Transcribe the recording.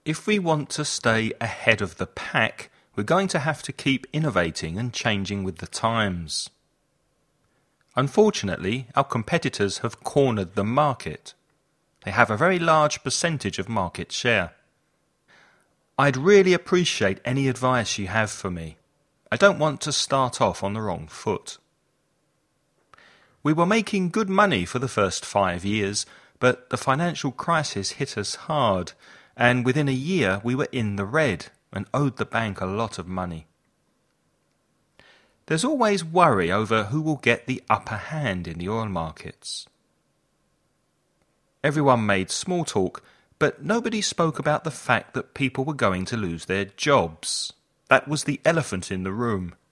If we want to stay ahead of the pack, we're going to have to keep innovating and changing with the times. Unfortunately, our competitors have cornered the market. They have a very large percentage of market share. I'd really appreciate any advice you have for me. I don't want to start off on the wrong foot. We were making good money for the first 5 years, but the financial crisis hit us hard, and within a year we were in the red and owed the bank a lot of money. There's always worry over who will get the upper hand in the oil markets. Everyone made small talk, but nobody spoke about the fact that people were going to lose their jobs. That was the elephant in the room.